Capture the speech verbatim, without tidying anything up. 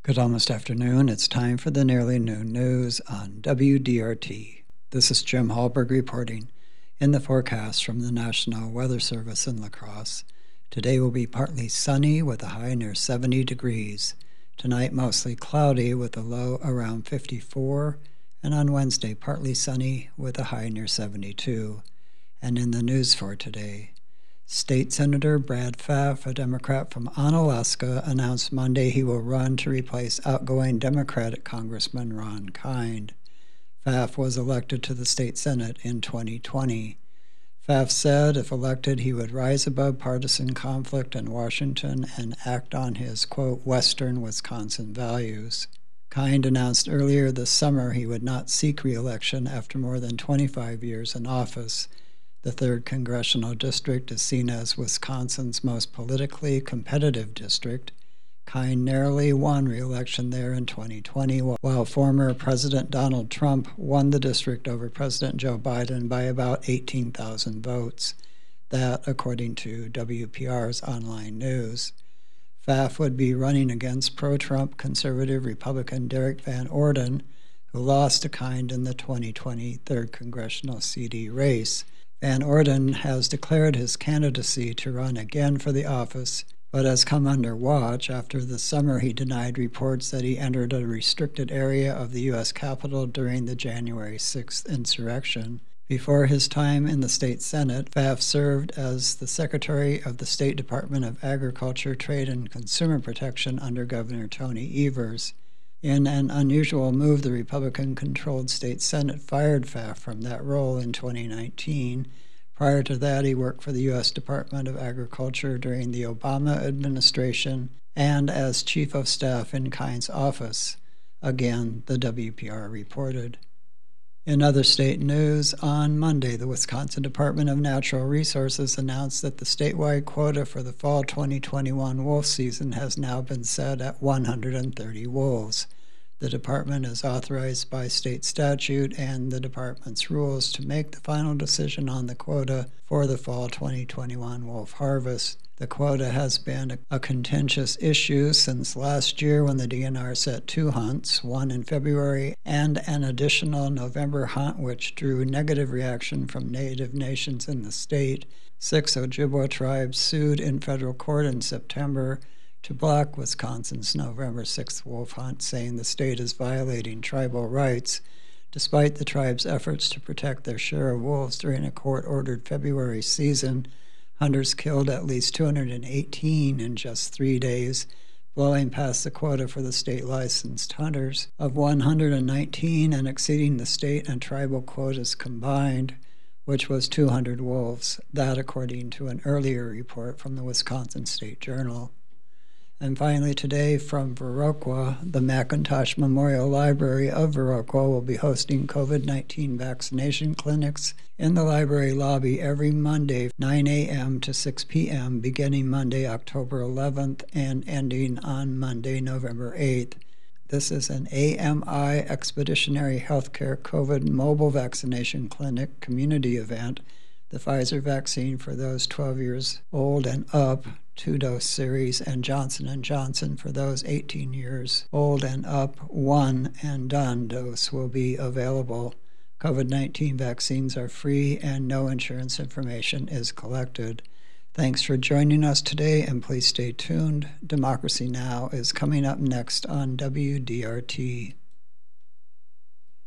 Good almost afternoon. It's time for the Nearly Noon News on W D R T. This is Jim Hallberg reporting. In the forecast from the National Weather Service in La Crosse, today will be partly sunny with a high near seventy degrees. Tonight mostly cloudy with a low around fifty-four, and on Wednesday partly sunny with a high near seventy-two. And in the news for today, State Senator Brad Pfaff, a Democrat from Onalaska, announced Monday he will run to replace outgoing Democratic Congressman Ron Kind. Pfaff was elected to the state Senate in twenty twenty. Pfaff said if elected, he would rise above partisan conflict in Washington and act on his, quote, Western Wisconsin values. Kind announced earlier this summer he would not seek re-election after more than twenty-five years in office. The third Congressional District is seen as Wisconsin's most politically competitive district. Kind narrowly won re-election there in twenty twenty, while former President Donald Trump won the district over President Joe Biden by about eighteen thousand votes. That, according to W P R's online news. Pfaff would be running against pro-Trump conservative Republican Derek Van Orden, who lost to Kind in the twenty twenty third Congressional C D race. Van Orden has declared his candidacy to run again for the office, but has come under watch after this summer he denied reports that he entered a restricted area of the U S Capitol during the January sixth insurrection. Before his time in the state Senate, Pfaff served as the Secretary of the State Department of Agriculture, Trade, and Consumer Protection under Governor Tony Evers. In an unusual move, the Republican-controlled state Senate fired Pfaff from that role in twenty nineteen. Prior to that, he worked for the U S Department of Agriculture during the Obama administration and as Chief of Staff in Kind's office. Again, the W P R reported. In other state news, on Monday, the Wisconsin Department of Natural Resources announced that the statewide quota for the fall twenty twenty-one wolf season has now been set at one hundred thirty wolves. The department is authorized by state statute and the department's rules to make the final decision on the quota for the fall twenty twenty-one wolf harvest. The quota has been a contentious issue since last year when the D N R set two hunts, one in February and an additional November hunt, which drew negative reaction from Native nations in the state. Six Ojibwa tribes sued in federal court in September to block Wisconsin's November sixth wolf hunt, saying the state is violating tribal rights. Despite the tribe's efforts to protect their share of wolves during a court-ordered February season, hunters killed at least two hundred eighteen in just three days, blowing past the quota for the state-licensed hunters of one hundred nineteen and exceeding the state and tribal quotas combined, which was two hundred wolves. That according to an earlier report from the Wisconsin State Journal. And finally today from Viroqua, the McIntosh Memorial Library of Viroqua will be hosting COVID nineteen vaccination clinics in the library lobby every Monday, nine a.m. to six p.m., beginning Monday, October eleventh, and ending on Monday, November eighth. This is an A M I Expeditionary Healthcare COVID Mobile Vaccination Clinic community event. The Pfizer vaccine for those twelve years old and up, two-dose series, and Johnson and Johnson for those eighteen years old and up, one and done dose will be available. COVID nineteen vaccines are free and no insurance information is collected. Thanks for joining us today, and please stay tuned. Democracy Now! Is coming up next on W D R T.